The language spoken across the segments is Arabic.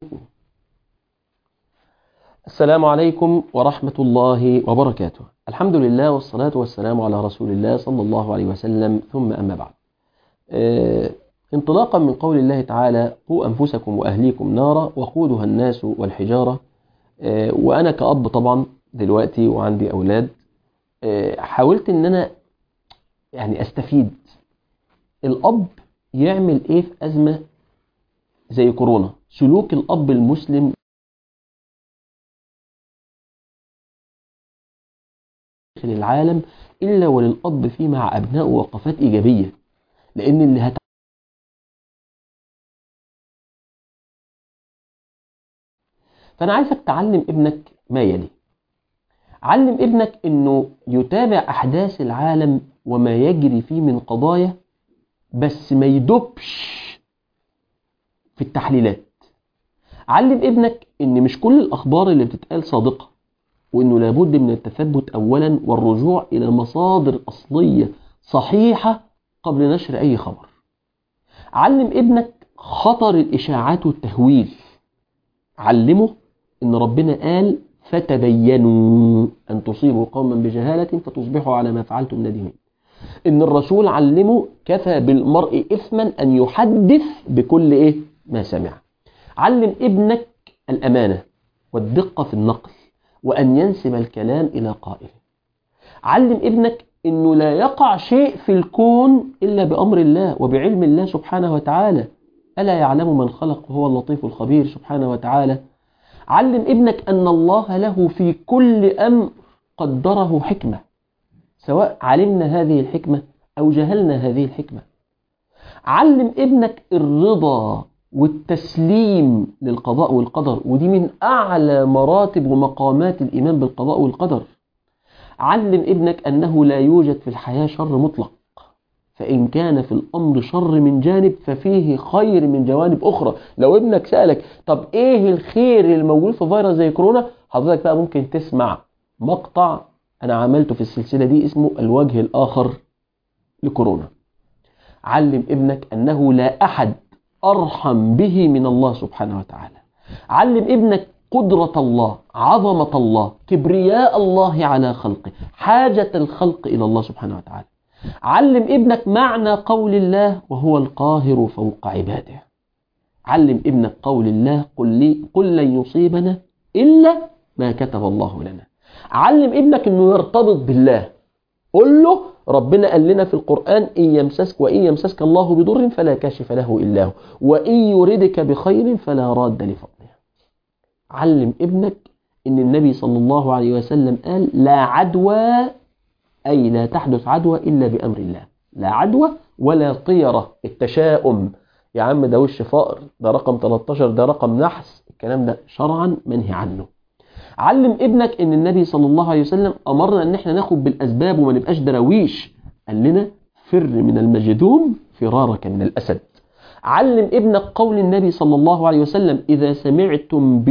السلام عليكم ورحمة الله وبركاته. الحمد لله والصلاة والسلام على رسول الله صلى الله عليه وسلم، ثم أما بعد. انطلاقا من قول الله تعالى: قوا أنفسكم وأهليكم نارا وقودها الناس والحجارة. وأنا كأب طبعا دلوقتي وعندي أولاد، حاولت أن أنا أستفيد. الأب يعمل إيه في أزمة زي كورونا؟ سلوك الأب المسلم داخل العالم إلا وللأب فيه مع أبنائه وقفات إيجابية، لأن اللي فأنا عايزك تعلم ابنك ما يلي. علم ابنك أنه يتابع أحداث العالم وما يجري فيه من قضايا، بس ما يدبش في التحليلات. علم ابنك أن مش كل الأخبار اللي بتتقال صادقة، وأنه لابد من التثبت أولا والرجوع إلى مصادر أصلية صحيحة قبل نشر أي خبر. علم ابنك خطر الإشاعات والتهويل. علمه إن ربنا قال: فتبينوا أن تصيبوا قوما بجهالة فتصبحوا على ما فعلتم نادمين. إن الرسول علمه: كفى بالمرء إثما أن يحدث بكل ما سمع. علم ابنك الأمانة والدقة في النقل، وأن ينسب الكلام إلى قائله. علم ابنك إنه لا يقع شيء في الكون إلا بأمر الله وبعلم الله سبحانه وتعالى. ألا يعلم من خلق وهو اللطيف الخبير سبحانه وتعالى. علم ابنك أن الله له في كل أمر قدره حكمة، سواء علمنا هذه الحكمة أو جهلنا هذه الحكمة. علم ابنك الرضا والتسليم للقضاء والقدر، ودي من أعلى مراتب ومقامات الإيمان بالقضاء والقدر. علم ابنك أنه لا يوجد في الحياة شر مطلق، فإن كان في الأمر شر من جانب ففيه خير من جوانب أخرى. لو ابنك سألك: طب إيه الخير الموجود في فيروس زي كورونا؟ حضرتك بقى ممكن تسمع مقطع أنا عملته في السلسلة دي اسمه الوجه الآخر لكورونا. علم ابنك أنه لا أحد أرحم به من الله سبحانه وتعالى. علم ابنك قدرة الله، عظمة الله، كبرياء الله على خلقه، حاجة الخلق إلى الله سبحانه وتعالى. علم ابنك معنى قول الله: وهو القاهر فوق عباده. علم ابنك قول الله: قل لن يصيبنا إلا ما كتب الله لنا. علم ابنك أنه يرتبط بالله. قل له: ربنا قال لنا في القرآن: وإن يمسسك الله بضر فلا كاشف له إلا هو، وإن يردك بخير فلا راد لفضله. علم ابنك أن النبي صلى الله عليه وسلم قال: لا عدوى، أي لا تحدث عدوى إلا بأمر الله. لا عدوى ولا طيرة، التشاؤم، يا عم ده وش فقر، ده رقم 13، ده رقم نحس، الكلام ده شرعا منهي عنه. علم ابنك ان النبي صلى الله عليه وسلم امرنا ان احنا ناخد بالاسباب وما نبقاش دراويش. قال لنا: فر من المجذوم فرارك من الاسد. علم ابنك قول النبي صلى الله عليه وسلم: اذا سمعتم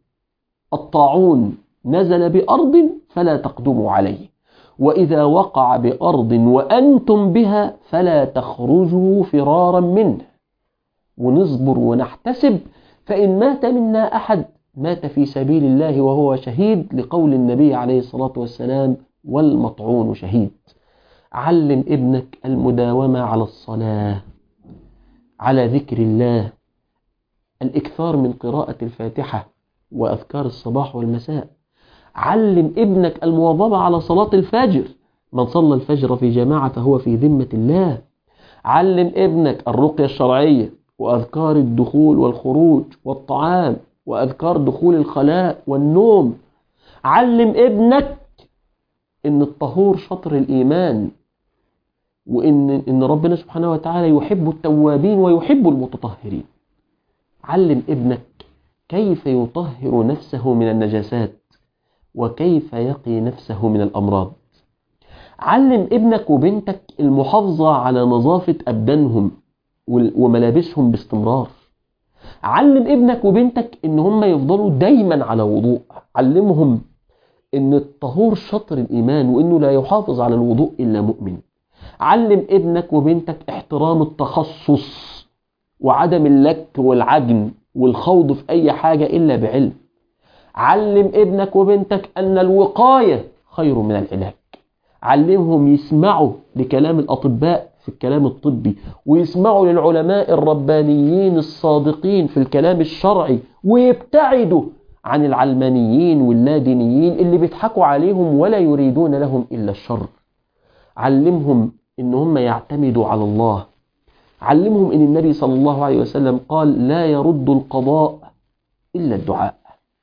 بالطاعون نزل بارض فلا تقدموا عليه، واذا وقع بارض وانتم بها فلا تخرجوا فرارا منه، ونصبر ونحتسب، فان مات منا احد مات في سبيل الله وهو شهيد، لقول النبي عليه الصلاة والسلام: والمطعون شهيد. علم ابنك المداومة على الصلاة، على ذكر الله، الإكثار من قراءة الفاتحة وأذكار الصباح والمساء. علم ابنك المواظبة على صلاة الفجر، من صلى الفجر في جماعة فهو في ذمة الله. علم ابنك الرقية الشرعية وأذكار الدخول والخروج والطعام وأذكار دخول الخلاء والنوم. علم ابنك إن الطهور شطر الإيمان، وإن ربنا سبحانه وتعالى يحب التوابين ويحب المتطهرين. علم ابنك كيف يطهر نفسه من النجاسات وكيف يقي نفسه من الأمراض. علم ابنك وبنتك المحافظة على نظافة أبدانهم وملابسهم باستمرار. علم ابنك وبنتك ان هم يفضلوا دايما على وضوء. علمهم ان الطهور شطر الايمان، وانه لا يحافظ على الوضوء الا مؤمن. علم ابنك وبنتك احترام التخصص وعدم اللك والعجن والخوض في أي حاجة إلا بعلم. علم ابنك وبنتك أن الوقاية خير من العلاج. علمهم يسمعوا لكلام الأطباء في الكلام الطبي، ويسمعوا للعلماء الربانيين الصادقين في الكلام الشرعي، ويبتعدوا عن العلمانيين واللادينيين اللي بيضحكوا عليهم ولا يريدون لهم إلا الشر. علمهم إن هم يعتمدوا على الله. علمهم إن النبي صلى الله عليه وسلم قال لا يرد القضاء إلا الدعاء.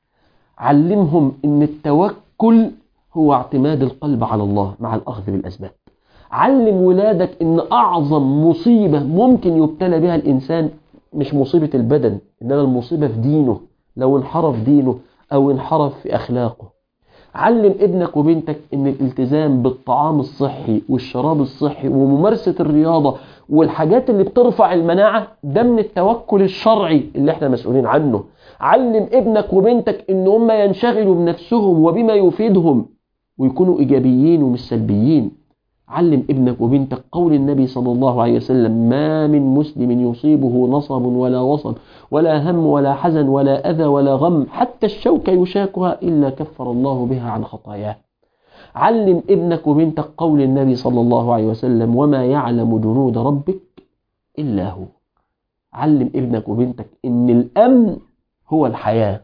علمهم إن التوكل هو اعتماد القلب على الله مع الأخذ بالأسباب. علم ولادك إن أعظم مصيبة ممكن يبتلى بها الإنسان مش مصيبة البدن، إنما المصيبة في دينه، لو انحرف دينه أو انحرف في أخلاقه. علم ابنك وبنتك إن الالتزام بالطعام الصحي والشراب الصحي وممارسة الرياضة والحاجات اللي بترفع المناعة ده من التوكل الشرعي اللي احنا مسؤولين عنه. علم ابنك وبنتك إن هم ينشغلوا بنفسهم وبما يفيدهم ويكونوا إيجابيين ومش سلبيين. علم ابنك وبنتك قول النبي صلى الله عليه وسلم ما من مسلم يصيبه نصب ولا وصب ولا هم ولا حزن ولا أذى ولا غم حتى الشوكة يشاكها إلا كفر الله بها عن خطاياه. علم ابنك وبنتك قول النبي صلى الله عليه وسلم وما يعلم جنود ربك إلا هو. علم ابنك وبنتك إن الأمن هو الحياة،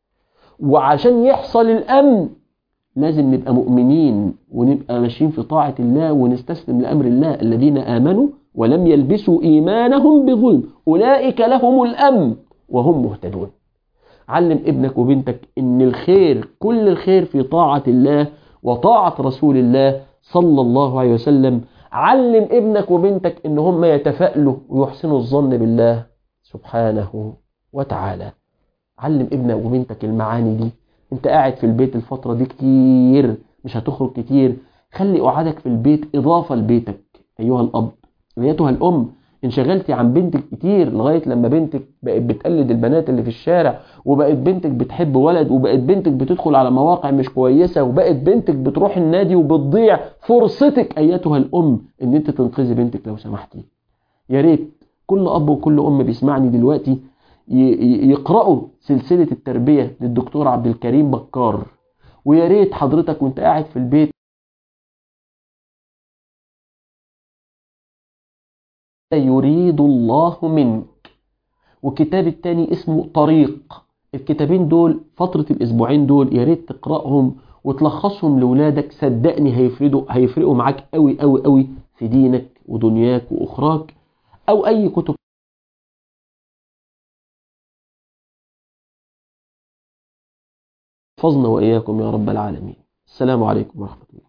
وعشان يحصل الأمن لازم نبقى مؤمنين ونبقى ماشيين في طاعة الله ونستسلم لأمر الله. الذين آمنوا ولم يلبسوا إيمانهم بظلم أولئك لهم الأمن وهم مهتدون. علم ابنك وبنتك إن الخير كل الخير في طاعة الله وطاعة رسول الله صلى الله عليه وسلم. علم ابنك وبنتك إن هم يتفائلوا ويحسنوا الظن بالله سبحانه وتعالى. علم ابنك وبنتك المعاني دي. انت قاعد في البيت الفترة دي كتير، مش هتخرج كتير، خلي قعدك في البيت إضافة لبيتك. أيها الأب أيتها الأم، انشغلتي عن بنتك كتير لغاية لما بنتك بقت بتقلد البنات اللي في الشارع، وبقت بنتك بتحب ولد، وبقت بنتك بتدخل على مواقع مش كويسة، وبقت بنتك بتروح النادي وبتضيع فرصتك أيتها الأم ان انت تنقذي بنتك لو سمحتي. يا ريت كل أب وكل أم بيسمعني دلوقتي يقرأوا سلسلة التربية للدكتور عبد الكريم بكار. ويا ريت حضرتك وانت قاعد في البيت يريد الله منك، والكتاب التاني اسمه طريق. الكتابين دول فترة الأسبوعين دول يا ريت تقرأهم وتلخصهم لولادك. صدقني هيفرقوا معاك قوي قوي قوي في دينك ودنياك وأخراك. أو أي كتب. حفظنا وإياكم يا رب العالمين. السلام عليكم ورحمة الله.